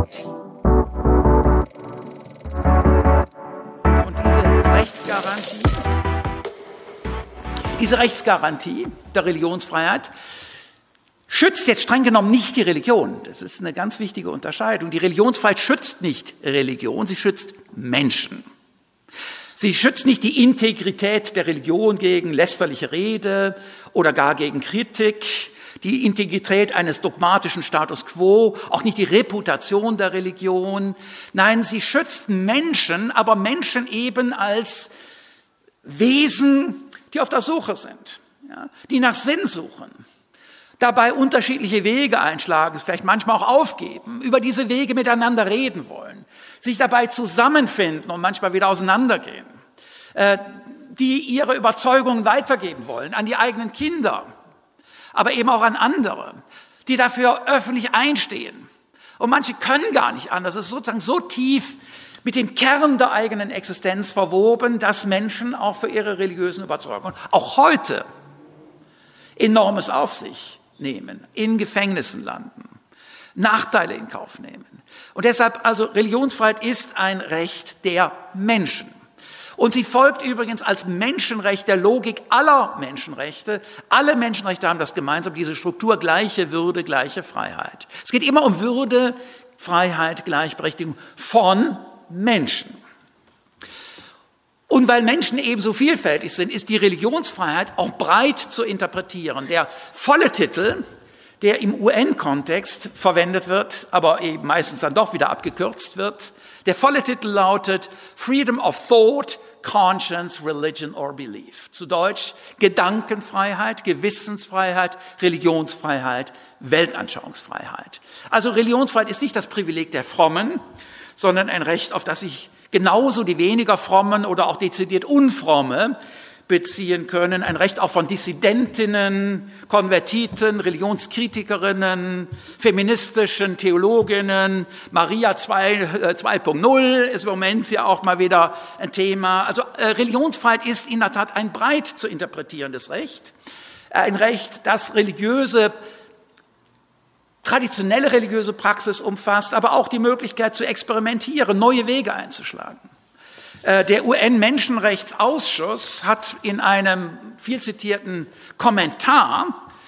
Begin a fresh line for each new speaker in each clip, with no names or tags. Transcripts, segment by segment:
Und diese Rechtsgarantie der Religionsfreiheit schützt jetzt streng genommen nicht die Religion. Das ist eine ganz wichtige Unterscheidung. Die Religionsfreiheit schützt nicht Religion, sie schützt Menschen. Sie schützt nicht die Integrität der Religion gegen lästerliche Rede oder gar gegen Kritik, die Integrität eines dogmatischen Status quo, auch nicht die Reputation der Religion. Nein, sie schützt Menschen, aber Menschen eben als Wesen, die auf der Suche sind, ja, die nach Sinn suchen, dabei unterschiedliche Wege einschlagen, vielleicht manchmal auch aufgeben, über diese Wege miteinander reden wollen, sich dabei zusammenfinden und manchmal wieder auseinandergehen, die ihre Überzeugungen weitergeben wollen an die eigenen Kinder, aber eben auch an andere, die dafür öffentlich einstehen. Und manche können gar nicht anders. Es ist sozusagen so tief mit dem Kern der eigenen Existenz verwoben, dass Menschen auch für ihre religiösen Überzeugungen auch heute Enormes auf sich nehmen, in Gefängnissen landen, Nachteile in Kauf nehmen. Und deshalb, also Religionsfreiheit ist ein Recht der Menschen. Und sie folgt übrigens als Menschenrecht der Logik aller Menschenrechte. Alle Menschenrechte haben das gemeinsam, diese Struktur, gleiche Würde, gleiche Freiheit. Es geht immer um Würde, Freiheit, Gleichberechtigung von Menschen. Und weil Menschen ebenso vielfältig sind, ist die Religionsfreiheit auch breit zu interpretieren. Der volle Titel, der im UN-Kontext verwendet wird, aber eben meistens dann doch wieder abgekürzt wird, der volle Titel lautet Freedom of Thought, Conscience, Religion or Belief. Zu Deutsch Gedankenfreiheit, Gewissensfreiheit, Religionsfreiheit, Weltanschauungsfreiheit. Also Religionsfreiheit ist nicht das Privileg der Frommen, sondern ein Recht, auf das sich genauso die weniger Frommen oder auch dezidiert Unfromme beziehen können. Ein Recht auch von Dissidentinnen, Konvertiten, Religionskritikerinnen, feministischen Theologinnen. Maria 2.0 ist im Moment ja auch mal wieder ein Thema. Also Religionsfreiheit ist in der Tat ein breit zu interpretierendes Recht. Ein Recht, das traditionelle religiöse Praxis umfasst, aber auch die Möglichkeit zu experimentieren, neue Wege einzuschlagen. Der UN-Menschenrechtsausschuss hat in einem viel zitierten Kommentar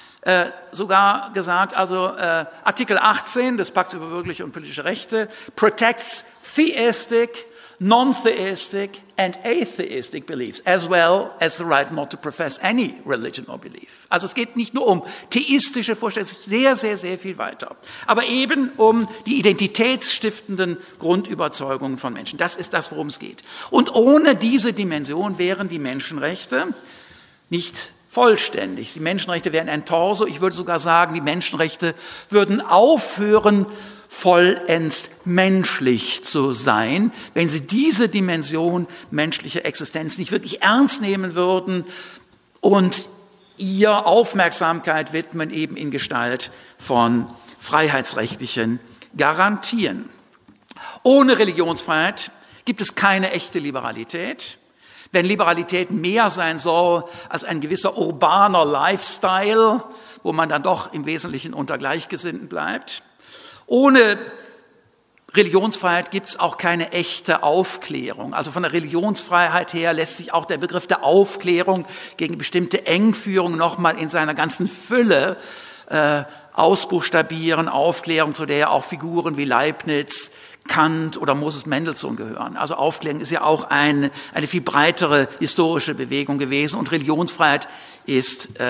sogar gesagt, also Artikel 18 des Pakts über bürgerliche und politische Rechte protects theistic, non-theistic and atheistic beliefs, as well as the right not to profess any religion or belief. Also es geht nicht nur um theistische Vorstellungen, es ist sehr, sehr, sehr viel weiter. Aber eben um die identitätsstiftenden Grundüberzeugungen von Menschen. Das ist das, worum es geht. Und ohne diese Dimension wären die Menschenrechte nicht vollständig. Die Menschenrechte wären ein Torso. Ich würde sogar sagen, die Menschenrechte würden aufhören, vollends menschlich zu sein, wenn sie diese Dimension menschlicher Existenz nicht wirklich ernst nehmen würden und ihr Aufmerksamkeit widmen, eben in Gestalt von freiheitsrechtlichen Garantien. Ohne Religionsfreiheit gibt es keine echte Liberalität. Wenn Liberalität mehr sein soll als ein gewisser urbaner Lifestyle, wo man dann doch im Wesentlichen unter Gleichgesinnten bleibt. Ohne Religionsfreiheit gibt es auch keine echte Aufklärung. Also von der Religionsfreiheit her lässt sich auch der Begriff der Aufklärung gegen bestimmte Engführungen nochmal in seiner ganzen Fülle ausbuchstabieren. Aufklärung, zu der ja auch Figuren wie Leibniz, Kant oder Moses Mendelssohn gehören. Also Aufklärung ist ja auch eine viel breitere historische Bewegung gewesen und Religionsfreiheit ist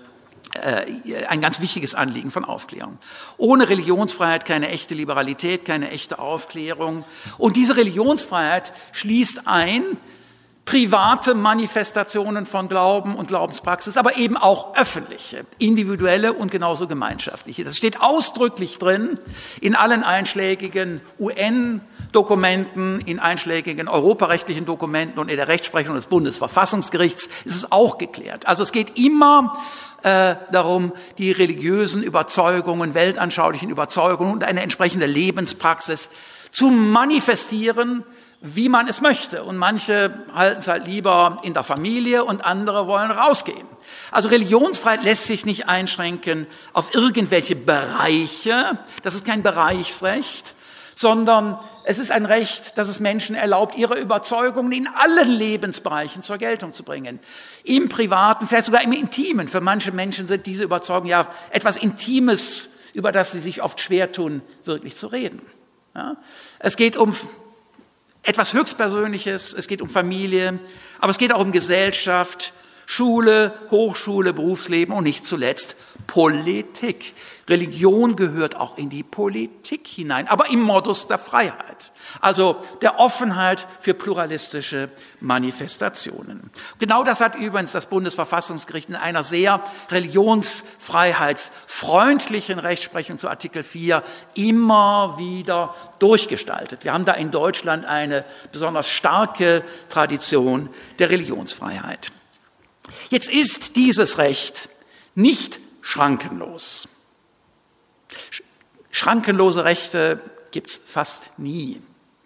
ein ganz wichtiges Anliegen von Aufklärung. Ohne Religionsfreiheit keine echte Liberalität, keine echte Aufklärung. Und diese Religionsfreiheit schließt ein private Manifestationen von Glauben und Glaubenspraxis, aber eben auch öffentliche, individuelle und genauso gemeinschaftliche. Das steht ausdrücklich drin in allen einschlägigen UN-Dokumenten, in einschlägigen europarechtlichen Dokumenten und in der Rechtsprechung des Bundesverfassungsgerichts ist es auch geklärt. Also es geht immer darum, die religiösen Überzeugungen, weltanschaulichen Überzeugungen und eine entsprechende Lebenspraxis zu manifestieren, wie man es möchte. Und manche halten es halt lieber in der Familie und andere wollen rausgehen. Also Religionsfreiheit lässt sich nicht einschränken auf irgendwelche Bereiche. Das ist kein Bereichsrecht, sondern es ist ein Recht, das es Menschen erlaubt, ihre Überzeugungen in allen Lebensbereichen zur Geltung zu bringen. Im Privaten, vielleicht sogar im Intimen. Für manche Menschen sind diese Überzeugungen ja etwas Intimes, über das sie sich oft schwer tun, wirklich zu reden. Ja? Es geht um etwas Höchstpersönliches, es geht um Familie, aber es geht auch um Gesellschaft, Schule, Hochschule, Berufsleben und nicht zuletzt Politik. Religion gehört auch in die Politik hinein, aber im Modus der Freiheit, also der Offenheit für pluralistische Manifestationen. Genau das hat übrigens das Bundesverfassungsgericht in einer sehr religionsfreiheitsfreundlichen Rechtsprechung zu Artikel 4 immer wieder durchgestaltet. Wir haben da in Deutschland eine besonders starke Tradition der Religionsfreiheit. Jetzt ist dieses Recht nicht schrankenlos. Schrankenlose Rechte gibt es fast nie.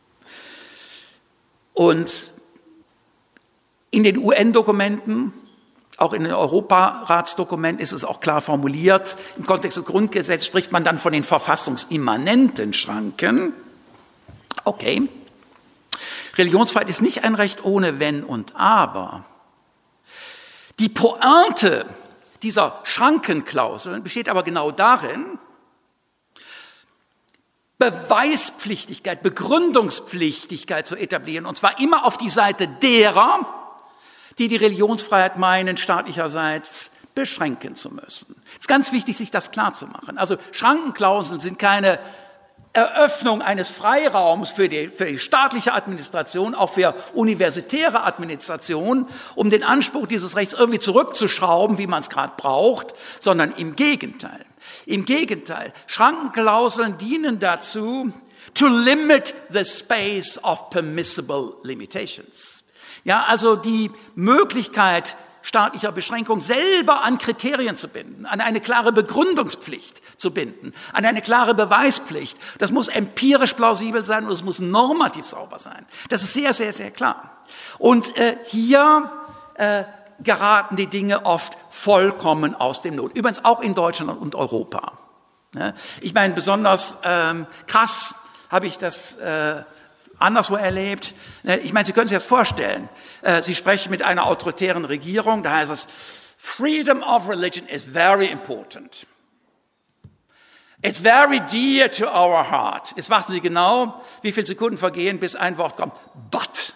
Und in den UN-Dokumenten, auch in den Europaratsdokumenten ist es auch klar formuliert. Im Kontext des Grundgesetzes spricht man dann von den verfassungsimmanenten Schranken. Okay, Religionsfreiheit ist nicht ein Recht ohne Wenn und Aber. Die Pointe dieser Schrankenklauseln besteht aber genau darin, Beweispflichtigkeit, Begründungspflichtigkeit zu etablieren, und zwar immer auf die Seite derer, die die Religionsfreiheit meinen, staatlicherseits beschränken zu müssen. Es ist ganz wichtig, sich das klarzumachen. Also Schrankenklauseln sind keine Eröffnung eines Freiraums für die staatliche Administration, auch für universitäre Administration, um den Anspruch dieses Rechts irgendwie zurückzuschrauben, wie man es gerade braucht, sondern im Gegenteil. Im Gegenteil, Schrankenklauseln dienen dazu, to limit the space of permissible limitations. Ja, also die Möglichkeit staatlicher Beschränkung selber an Kriterien zu binden, an eine klare Begründungspflicht zu binden, an eine klare Beweispflicht. Das muss empirisch plausibel sein und es muss normativ sauber sein. Das ist sehr, sehr, sehr klar. Und hier geraten die Dinge oft vollkommen aus dem Not. Übrigens auch in Deutschland und Europa. Ich meine, besonders krass habe ich das anderswo erlebt. Ich meine, Sie können sich das vorstellen. Sie sprechen mit einer autoritären Regierung, da heißt es, Freedom of religion is very important. It's very dear to our heart. Jetzt warten Sie genau, wie viele Sekunden vergehen, bis ein Wort kommt. But.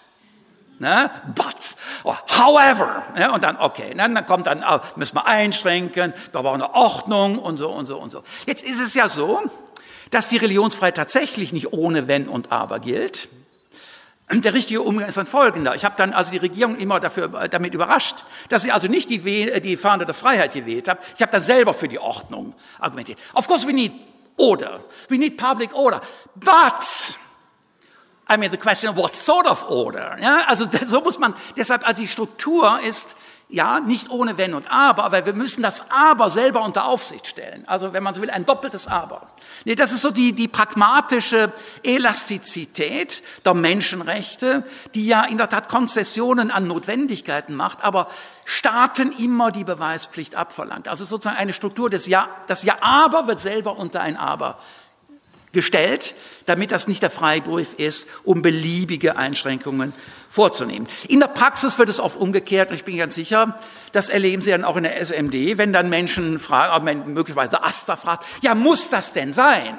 But. Or however. Und dann, okay. Dann kommt dann, müssen wir einschränken, wir brauchen eine Ordnung und so und so und so. Jetzt ist es ja so, dass die Religionsfreiheit tatsächlich nicht ohne Wenn und Aber gilt. Der richtige Umgang ist dann folgender. Ich habe dann also die Regierung immer damit überrascht, dass sie also nicht die Fahne der Freiheit gewählt hat. Ich habe dann selber für die Ordnung argumentiert. Of course we need order. We need public order. But, I mean the question of what sort of order. Ja, also so muss man, deshalb also die Struktur ist, ja, nicht ohne Wenn und Aber, weil wir müssen das Aber selber unter Aufsicht stellen. Also wenn man so will, ein doppeltes Aber. Nee, das ist so die pragmatische Elastizität der Menschenrechte, die ja in der Tat Konzessionen an Notwendigkeiten macht, aber Staaten immer die Beweispflicht abverlangt. Also sozusagen eine Struktur das Ja-Aber wird selber unter ein Aber gestellt, damit das nicht der Freibrief ist, um beliebige Einschränkungen vorzunehmen. In der Praxis wird es oft umgekehrt, und ich bin ganz sicher, das erleben Sie dann auch in der SMD, wenn dann Menschen fragen, möglicherweise AStA fragt, ja, muss das denn sein?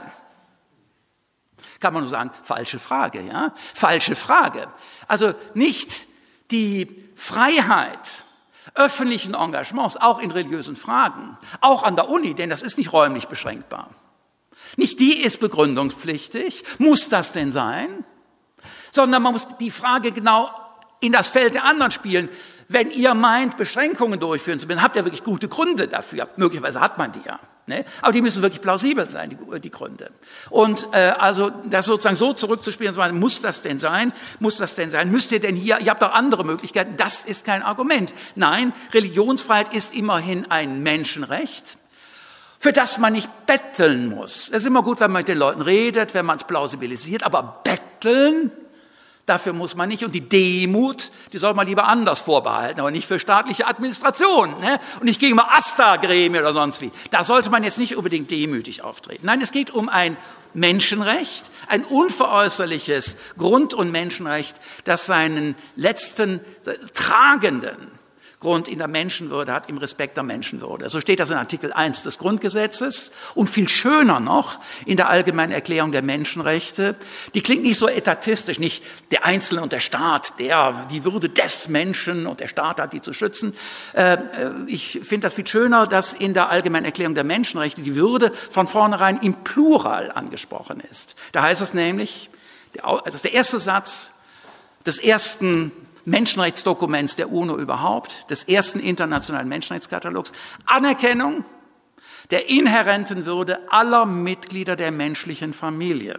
Kann man nur sagen, falsche Frage, ja? Falsche Frage. Also nicht die Freiheit öffentlichen Engagements, auch in religiösen Fragen, auch an der Uni, denn das ist nicht räumlich beschränkbar. Nicht die ist begründungspflichtig, muss das denn sein? Sondern man muss die Frage genau in das Feld der anderen spielen. Wenn ihr meint, Beschränkungen durchführen zu müssen, habt ihr wirklich gute Gründe dafür. Möglicherweise hat man die ja. Ne? Aber die müssen wirklich plausibel sein, die Gründe. Und also das sozusagen so zurückzuspielen, muss das denn sein? Muss das denn sein? Müsst ihr denn hier, ihr habt doch andere Möglichkeiten. Das ist kein Argument. Nein, Religionsfreiheit ist immerhin ein Menschenrecht, für das man nicht betteln muss. Es ist immer gut, wenn man mit den Leuten redet, wenn man es plausibilisiert, aber betteln, dafür muss man nicht. Und die Demut, die soll man lieber anders vorbehalten, aber nicht für staatliche Administration. Ne? Und nicht gegen AStA-Gremien oder sonst wie. Da sollte man jetzt nicht unbedingt demütig auftreten. Nein, es geht um ein Menschenrecht ein unveräußerliches Grund- und Menschenrecht, das seinen letzten tragenden Grund in der Menschenwürde hat, im Respekt der Menschenwürde. So steht das in Artikel 1 des Grundgesetzes und viel schöner noch in der Allgemeinen Erklärung der Menschenrechte. Die klingt nicht so etatistisch, nicht der Einzelne und der Staat, die Würde des Menschen und der Staat hat die zu schützen. Ich finde das viel schöner, dass in der Allgemeinen Erklärung der Menschenrechte die Würde von vornherein im Plural angesprochen ist. Da heißt es nämlich, das ist der erste Satz des ersten Menschenrechtsdokuments der UNO überhaupt, des ersten internationalen Menschenrechtskatalogs, Anerkennung der inhärenten Würde aller Mitglieder der menschlichen Familie.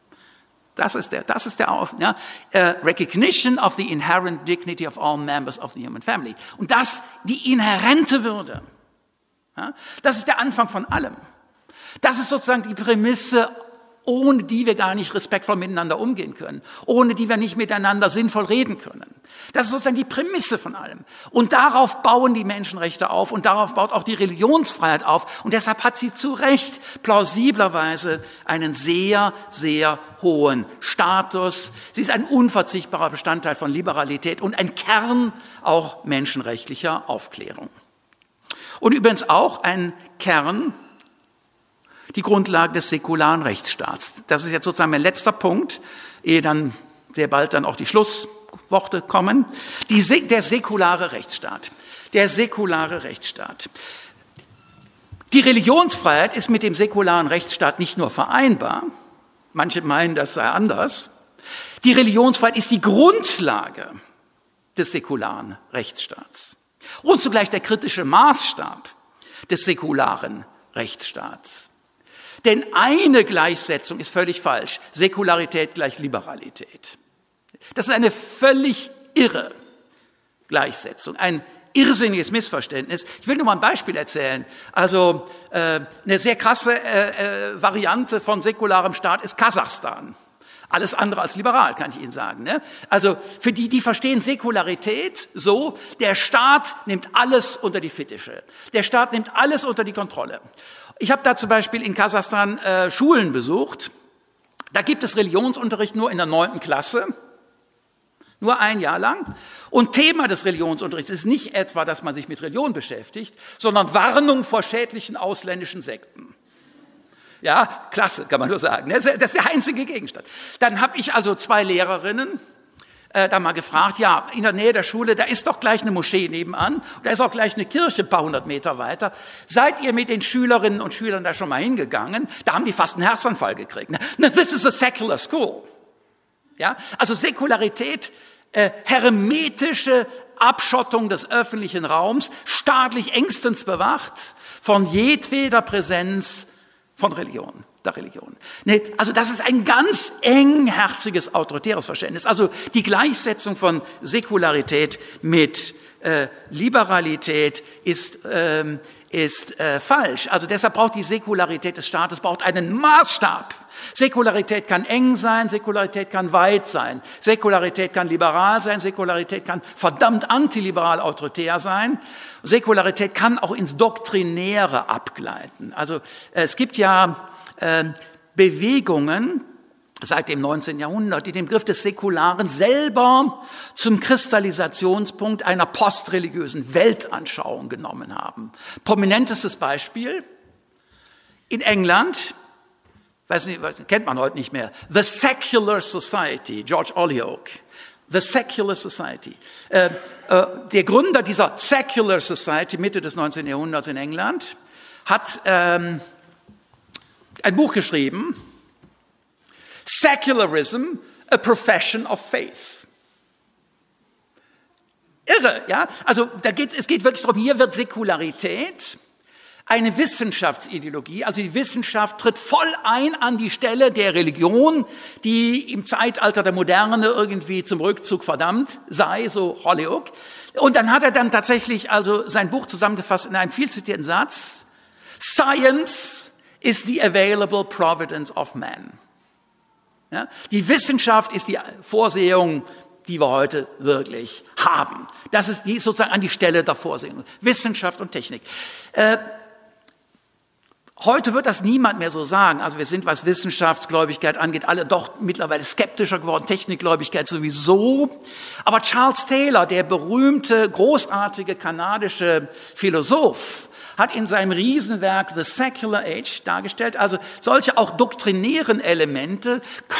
Recognition of the inherent dignity of all members of the human family. Und das, die inhärente Würde. Ja, das ist der Anfang von allem. Das ist sozusagen die Prämisse, ohne die wir gar nicht respektvoll miteinander umgehen können, ohne die wir nicht miteinander sinnvoll reden können. Das ist sozusagen die Prämisse von allem. Und darauf bauen die Menschenrechte auf und darauf baut auch die Religionsfreiheit auf. Und deshalb hat sie zu Recht plausiblerweise einen sehr, sehr hohen Status. Sie ist ein unverzichtbarer Bestandteil von Liberalität und ein Kern auch menschenrechtlicher Aufklärung. Und übrigens auch ein Kern, die Grundlage des säkularen Rechtsstaats. Das ist jetzt sozusagen mein letzter Punkt, ehe dann sehr bald dann auch die Schlussworte kommen. Der säkulare Rechtsstaat. Der säkulare Rechtsstaat. Die Religionsfreiheit ist mit dem säkularen Rechtsstaat nicht nur vereinbar. Manche meinen, das sei anders. Die Religionsfreiheit ist die Grundlage des säkularen Rechtsstaats. Und zugleich der kritische Maßstab des säkularen Rechtsstaats. Denn eine Gleichsetzung ist völlig falsch. Säkularität gleich Liberalität. Das ist eine völlig irre Gleichsetzung, ein irrsinniges Missverständnis. Ich will nur mal ein Beispiel erzählen. Also eine sehr krasse Variante von säkularem Staat ist Kasachstan. Alles andere als liberal, kann ich Ihnen sagen. Ne? Also für die verstehen Säkularität so, der Staat nimmt alles unter die Fittiche. Der Staat nimmt alles unter die Kontrolle. Ich habe da zum Beispiel in Kasachstan Schulen besucht. Da gibt es Religionsunterricht nur in der 9. Klasse, nur ein Jahr lang. Und Thema des Religionsunterrichts ist nicht etwa, dass man sich mit Religion beschäftigt, sondern Warnung vor schädlichen ausländischen Sekten. Ja, klasse, kann man nur sagen. Das ist der einzige Gegenstand. Dann habe ich also 2 Lehrerinnen da mal gefragt, ja, in der Nähe der Schule, da ist doch gleich eine Moschee nebenan, da ist auch gleich eine Kirche ein paar hundert Meter weiter. Seid ihr mit den Schülerinnen und Schülern da schon mal hingegangen? Da haben die fast einen Herzanfall gekriegt. This is a secular school. Ja, also Säkularität, hermetische Abschottung des öffentlichen Raums, staatlich engstens bewacht von jedweder Präsenz von Religion. Der Religion. Nee, also das ist ein ganz engherziges autoritäres Verständnis. Also die Gleichsetzung von Säkularität mit Liberalität ist falsch. Also deshalb braucht die Säkularität des Staates braucht einen Maßstab. Säkularität kann eng sein, Säkularität kann weit sein, Säkularität kann liberal sein, Säkularität kann verdammt antiliberal autoritär sein. Säkularität kann auch ins Doktrinäre abgleiten. Also es gibt ja Bewegungen seit dem 19. Jahrhundert, die den Begriff des Säkularen selber zum Kristallisationspunkt einer postreligiösen Weltanschauung genommen haben. Prominentestes Beispiel in England, weiß nicht, kennt man heute nicht mehr, The Secular Society, George Holyoake, The Secular Society. Der Gründer dieser Secular Society Mitte des 19. Jahrhunderts in England hat ein Buch geschrieben, Secularism, a Profession of Faith. Irre, ja? Also es geht wirklich darum, hier wird Säkularität eine Wissenschaftsideologie, also die Wissenschaft tritt voll ein an die Stelle der Religion, die im Zeitalter der Moderne irgendwie zum Rückzug verdammt sei, so Holyoake. Und dann hat er dann tatsächlich also sein Buch zusammengefasst in einem viel zitierten Satz, Science is the available providence of man. Ja? Die Wissenschaft ist die Vorsehung, die wir heute wirklich haben. Das ist die sozusagen an die Stelle der Vorsehung. Wissenschaft und Technik. Heute wird das niemand mehr so sagen. Also wir sind, was Wissenschaftsgläubigkeit angeht, alle doch mittlerweile skeptischer geworden, Technikgläubigkeit sowieso. Aber Charles Taylor, der berühmte, großartige kanadische Philosoph, hat in seinem Riesenwerk The Secular Age dargestellt, also solche auch doktrinären Elemente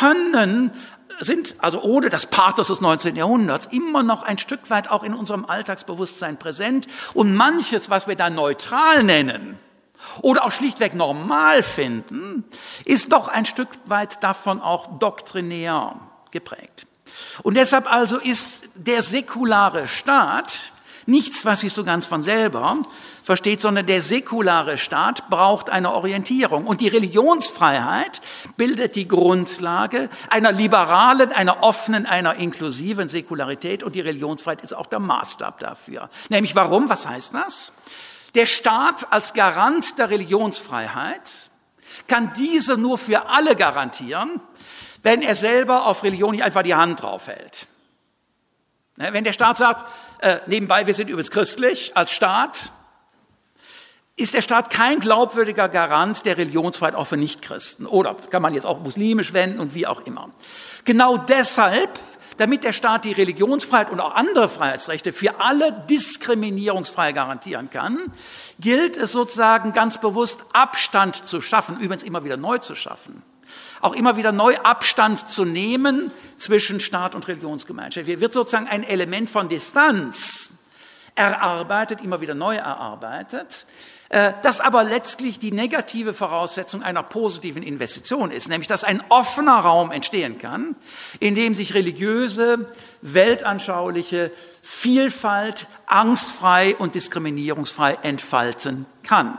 sind also ohne das Pathos des 19. Jahrhunderts immer noch ein Stück weit auch in unserem Alltagsbewusstsein präsent. Und manches, was wir da neutral nennen oder auch schlichtweg normal finden, ist doch ein Stück weit davon auch doktrinär geprägt. Und deshalb also ist der säkulare Staat nichts, was sich so ganz von selber versteht, sondern der säkulare Staat braucht eine Orientierung. Und die Religionsfreiheit bildet die Grundlage einer liberalen, einer offenen, einer inklusiven Säkularität. Und die Religionsfreiheit ist auch der Maßstab dafür. Nämlich warum? Was heißt das? Der Staat als Garant der Religionsfreiheit kann diese nur für alle garantieren, wenn er selber auf Religion nicht einfach die Hand drauf hält. Wenn der Staat sagt, nebenbei, wir sind übrigens christlich als Staat, ist der Staat kein glaubwürdiger Garant der Religionsfreiheit auch für Nichtchristen. Oder kann man jetzt auch muslimisch wenden und wie auch immer. Genau deshalb, damit der Staat die Religionsfreiheit und auch andere Freiheitsrechte für alle diskriminierungsfrei garantieren kann, gilt es sozusagen ganz bewusst Abstand zu schaffen, übrigens immer wieder neu zu schaffen. Auch immer wieder neu Abstand zu nehmen zwischen Staat und Religionsgemeinschaft. Hier wird sozusagen ein Element von Distanz erarbeitet, immer wieder neu erarbeitet, das aber letztlich die negative Voraussetzung einer positiven Investition ist, nämlich dass ein offener Raum entstehen kann, in dem sich religiöse, weltanschauliche Vielfalt angstfrei und diskriminierungsfrei entfalten kann.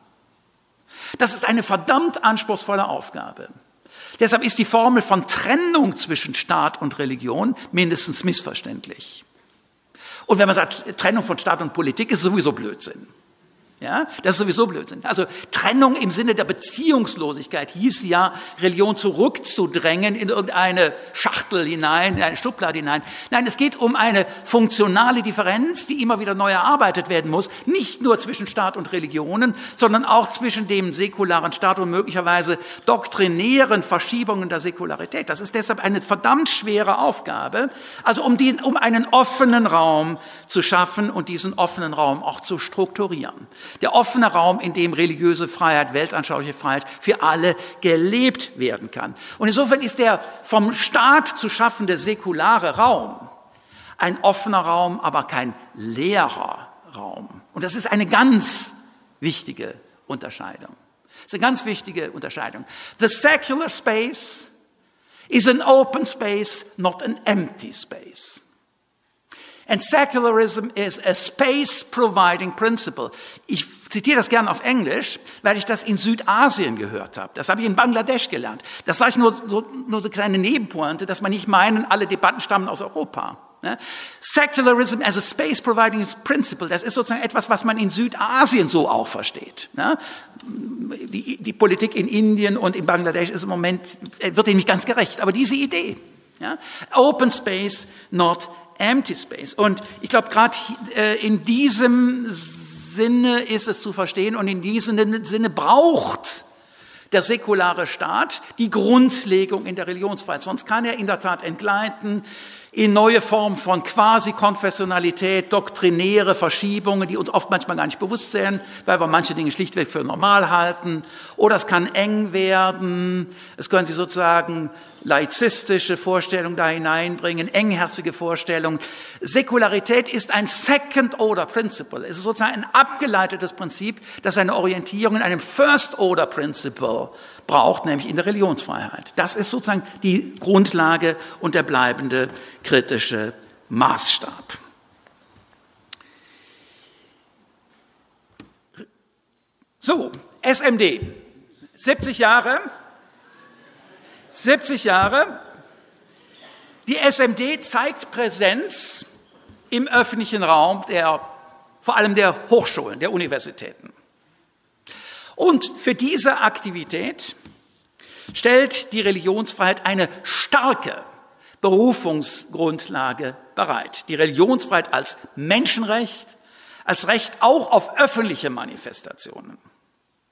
Das ist eine verdammt anspruchsvolle Aufgabe. Deshalb ist die Formel von Trennung zwischen Staat und Religion mindestens missverständlich. Und wenn man sagt, Trennung von Staat und Politik ist sowieso Blödsinn. Ja, das ist sowieso Blödsinn. Also Trennung im Sinne der Beziehungslosigkeit hieß ja, Religion zurückzudrängen in irgendeine Schachtel hinein, in eine Schublade hinein. Nein, es geht um eine funktionale Differenz, die immer wieder neu erarbeitet werden muss. Nicht nur zwischen Staat und Religionen, sondern auch zwischen dem säkularen Staat und möglicherweise doktrinären Verschiebungen der Säkularität. Das ist deshalb eine verdammt schwere Aufgabe. Also um einen offenen Raum zu schaffen und diesen offenen Raum auch zu strukturieren. Der offene Raum, in dem religiöse Freiheit, weltanschauliche Freiheit für alle gelebt werden kann. Und insofern ist der vom Staat zu schaffende säkulare Raum ein offener Raum, aber kein leerer Raum. Und das ist eine ganz wichtige Unterscheidung. Das ist eine ganz wichtige Unterscheidung. The secular space is an open space, not an empty space. And secularism is a space-providing principle. Ich zitiere das gerne auf Englisch, weil ich das in Südasien gehört habe. Das habe ich in Bangladesch gelernt. Das sage ich nur so eine kleine Nebenpointe, dass man nicht meinen, alle Debatten stammen aus Europa. Secularism as a space-providing principle, das ist sozusagen etwas, was man in Südasien so auch versteht. Die Politik in Indien und in Bangladesch ist im Moment, wird ihm nicht ganz gerecht, aber diese Idee. Open space, not empty space. Und ich glaube, gerade in diesem Sinne ist es zu verstehen und in diesem Sinne braucht der säkulare Staat die Grundlegung in der Religionsfreiheit. Sonst kann er in der Tat entgleiten in neue Formen von Quasi-Konfessionalität, doktrinäre Verschiebungen, die uns oft manchmal gar nicht bewusst sind, weil wir manche Dinge schlichtweg für normal halten. Oder es kann eng werden, es können sich sozusagen laizistische Vorstellungen da hineinbringen, engherzige Vorstellungen. Säkularität ist ein Second-Order-Principle. Es ist sozusagen ein abgeleitetes Prinzip, das eine Orientierung in einem First-Order-Principle braucht, nämlich in der Religionsfreiheit. Das ist sozusagen die Grundlage und der bleibende kritische Maßstab. So, SMD, 70 Jahre. Die SMD zeigt Präsenz im öffentlichen Raum, vor allem der Hochschulen, der Universitäten. Und für diese Aktivität stellt die Religionsfreiheit eine starke Berufungsgrundlage bereit. Die Religionsfreiheit als Menschenrecht, als Recht auch auf öffentliche Manifestationen.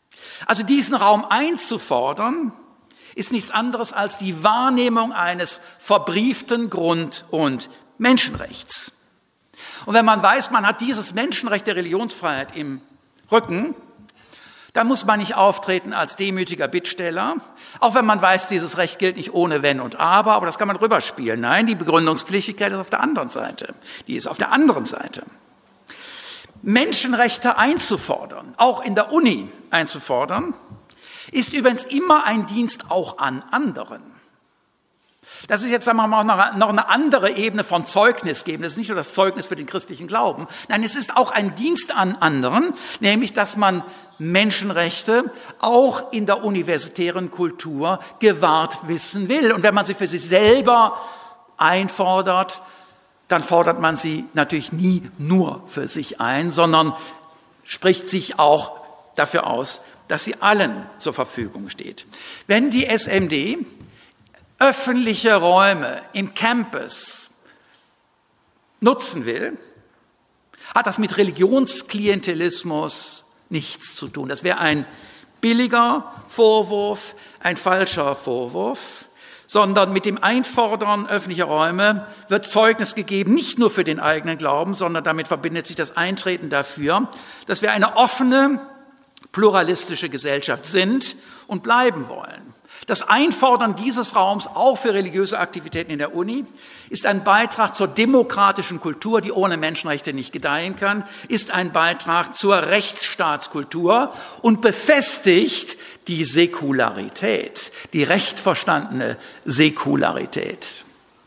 Also diesen Raum einzufordern, ist nichts anderes als die Wahrnehmung eines verbrieften Grund- und Menschenrechts. Und wenn man weiß, man hat dieses Menschenrecht der Religionsfreiheit im Rücken, dann muss man nicht auftreten als demütiger Bittsteller, auch wenn man weiß, dieses Recht gilt nicht ohne Wenn und Aber das kann man rüberspielen. Nein, die Begründungspflichtigkeit ist auf der anderen Seite. Die ist auf der anderen Seite. Menschenrechte einzufordern, auch in der Uni einzufordern, ist übrigens immer ein Dienst auch an anderen. Das ist jetzt, sagen wir mal, noch eine andere Ebene von Zeugnis geben. Das ist nicht nur das Zeugnis für den christlichen Glauben. Nein, es ist auch ein Dienst an anderen, nämlich, dass man Menschenrechte auch in der universitären Kultur gewahrt wissen will. Und wenn man sie für sich selber einfordert, dann fordert man sie natürlich nie nur für sich ein, sondern spricht sich auch dafür aus, dass sie allen zur Verfügung steht. Wenn die SMD öffentliche Räume im Campus nutzen will, hat das mit Religionsklientelismus nichts zu tun. Das wäre ein billiger Vorwurf, ein falscher Vorwurf, sondern mit dem Einfordern öffentlicher Räume wird Zeugnis gegeben, nicht nur für den eigenen Glauben, sondern damit verbindet sich das Eintreten dafür, dass wir eine offene, pluralistische Gesellschaft sind und bleiben wollen. Das Einfordern dieses Raums auch für religiöse Aktivitäten in der Uni ist ein Beitrag zur demokratischen Kultur, die ohne Menschenrechte nicht gedeihen kann, ist ein Beitrag zur Rechtsstaatskultur und befestigt die Säkularität, die recht verstandene Säkularität.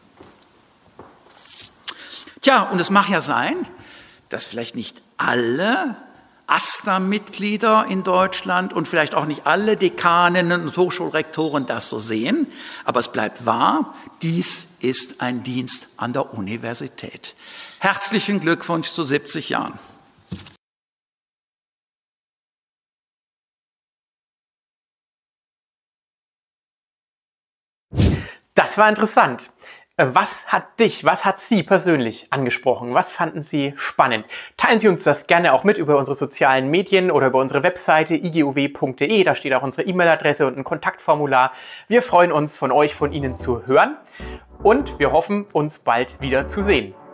Tja, und es mag ja sein, dass vielleicht nicht alle AStA-Mitglieder in Deutschland und vielleicht auch nicht alle Dekaninnen und Hochschulrektoren das so sehen, aber es bleibt wahr, dies ist ein Dienst an der Universität. Herzlichen Glückwunsch zu 70 Jahren.
Das war interessant. Was hat Sie persönlich angesprochen? Was fanden Sie spannend? Teilen Sie uns das gerne auch mit über unsere sozialen Medien oder über unsere Webseite iguw.de. Da steht auch unsere E-Mail-Adresse und ein Kontaktformular. Wir freuen uns, von Ihnen zu hören und wir hoffen, uns bald wieder zu sehen.